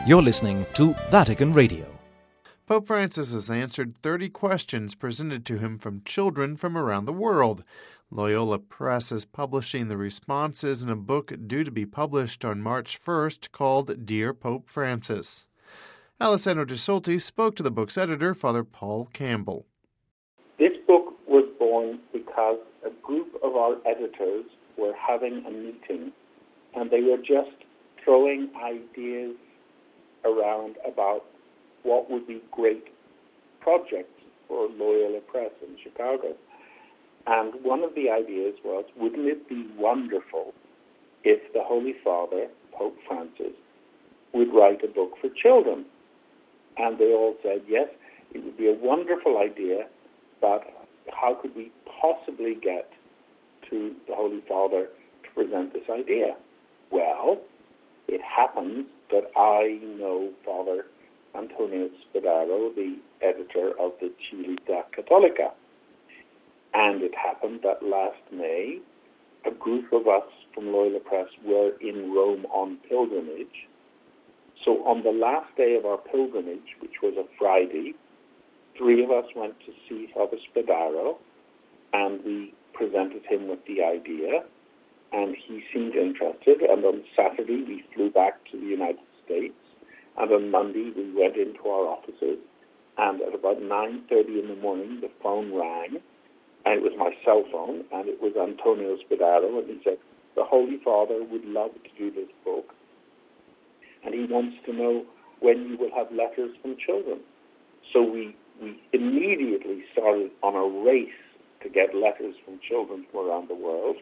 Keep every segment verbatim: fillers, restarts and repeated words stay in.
You're listening to Vatican Radio. Pope Francis has answered thirty questions presented to him from children from around the world. Loyola Press is publishing the responses in a book due to be published on March first called Dear Pope Francis. Alessandro De Solti spoke to the book's editor, Father Paul Campbell. This book was born because a group of our editors were having a meeting and they were just throwing ideas around about what would be great projects for Loyola Press in Chicago. And one of the ideas was, wouldn't it be wonderful if the Holy Father, Pope Francis, would write a book for children? And they all said, yes, it would be a wonderful idea, but how could we possibly get to the Holy Father to present this idea? Well, it happens that I know Father Antonio Spadaro, the editor of the Civiltà Cattolica. And it happened that last May, a group of us from Loyola Press were in Rome on pilgrimage. So on the last day of our pilgrimage, which was a Friday, three of us went to see Father Spadaro, and we presented him with the idea, and he seemed interested. And on Saturday, we flew back to the United States, and on Monday, we went into our offices, and at about nine thirty in the morning, the phone rang, and it was my cell phone, and it was Antonio Spadaro, and he said, the Holy Father would love to do this book, and he wants to know when you will have letters from children. So we, we immediately started on a race to get letters from children from around the world.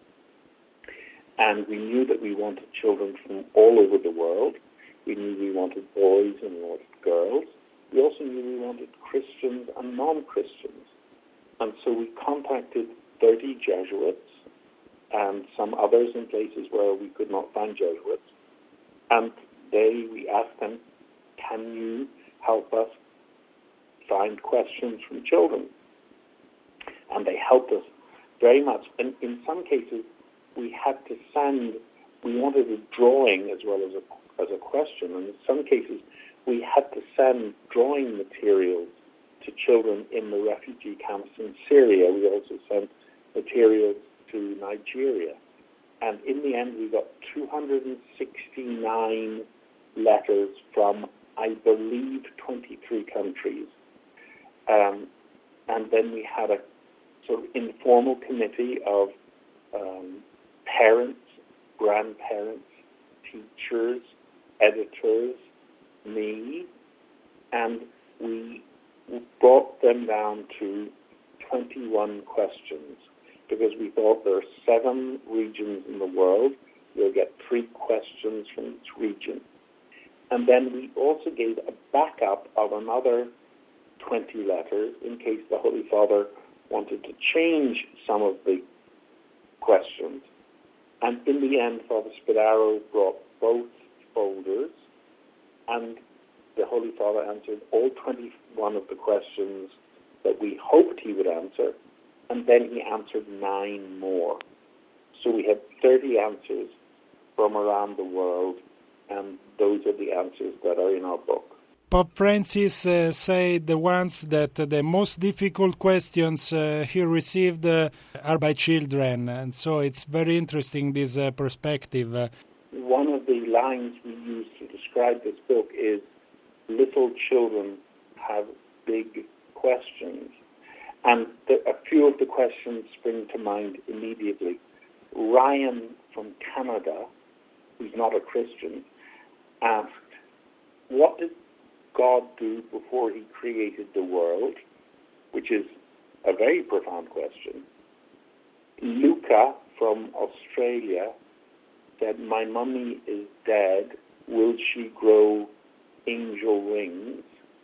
And we knew that we wanted children from all over the world. We knew we wanted boys and we wanted girls. We also knew we wanted Christians and non-Christians. And so we contacted thirty Jesuits and some others in places where we could not find Jesuits. And they, we asked them, can you help us find questions from children? And they helped us very much. And in some cases, we had to send, we wanted a drawing as well as a, as a question. And in some cases, we had to send drawing materials to children in the refugee camps in Syria. We also sent materials to Nigeria. And in the end, we got two hundred sixty-nine letters from, I believe, twenty-three countries. Um, and then we had a sort of informal committee of um, parents, grandparents, teachers, editors, me, and we brought them down to twenty-one questions because we thought there are seven regions in the world. You'll get three questions from each region. And then we also gave a backup of another twenty letters in case the Holy Father wanted to change some of the questions. And in the end, Father Spadaro brought both folders, and the Holy Father answered all twenty-one of the questions that we hoped he would answer, and then he answered nine more. So we had thirty answers from around the world, and those are the answers that are in our book. Pope Francis uh, said the ones that uh, the most difficult questions uh, he received uh, are by children, and so it's very interesting, this uh, perspective. Uh, One of the lines we use to describe this book is, little children have big questions. And the, a few of the questions spring to mind immediately. Ryan from Canada, who's not a Christian, asked, what did God do before he created the world? Which is a very profound question. Luca from Australia said, my mummy is dead. Will she grow angel wings?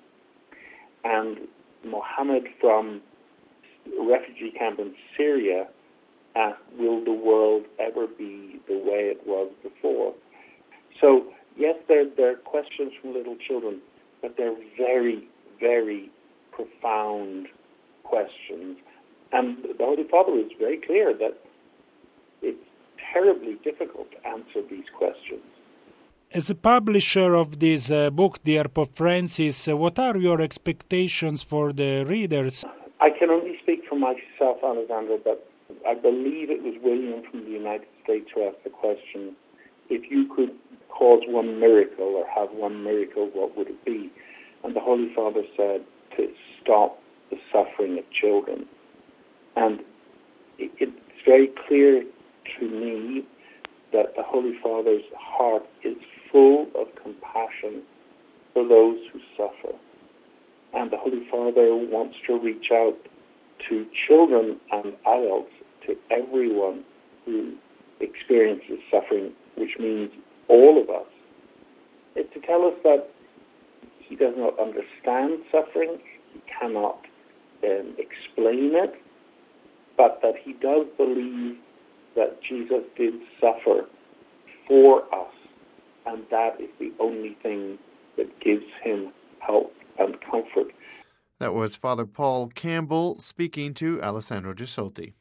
And Mohammed from a refugee camp in Syria asked, will the world ever be the way it was before? So, yes, there, there are questions from little children, but they're very, very profound questions. And the Holy Father is very clear that it's terribly difficult to answer these questions. As a publisher of this uh, book, dear Pope Francis, uh, what are your expectations for the readers? I can only speak for myself, Alessandro, but I believe it was William from the United States who asked the question, if you could cause one miracle or have one miracle, what would it be? And the Holy Father said to stop the suffering of children. And it, it's very clear to me that the Holy Father's heart is full of compassion for those who suffer. And the Holy Father wants to reach out to children and adults, to everyone who experiences suffering, which means all of us. It's to tell us that he does not understand suffering, he cannot um, explain it, but that he does believe that Jesus did suffer for us, and that is the only thing that gives him help and comfort. That was Father Paul Campbell speaking to Alessandro Gisolti.